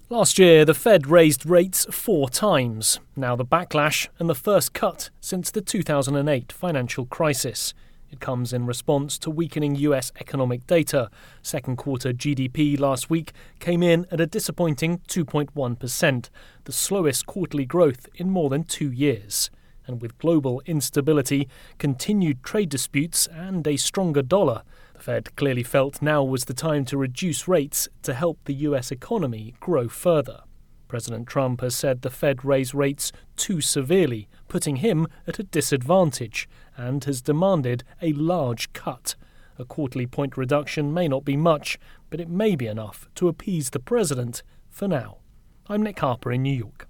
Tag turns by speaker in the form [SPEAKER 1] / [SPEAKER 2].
[SPEAKER 1] Last year, the Fed raised rates 4 times. Now the backlash and the first cut since the 2008 financial crisis. It comes in response to weakening US economic data. Second quarter GDP last week came in at a disappointing 2.1%, the slowest quarterly growth in more than 2 years. And with global instability, continued trade disputes and a stronger dollar, the Fed clearly felt now was the time to reduce rates to help the US economy grow further. President Trump has said the Fed raised rates too severely, putting him at a disadvantage, and has demanded a large cut. A quarterly point reduction may not be much, but it may be enough to appease the president for now. I'm Nick Harper in New York.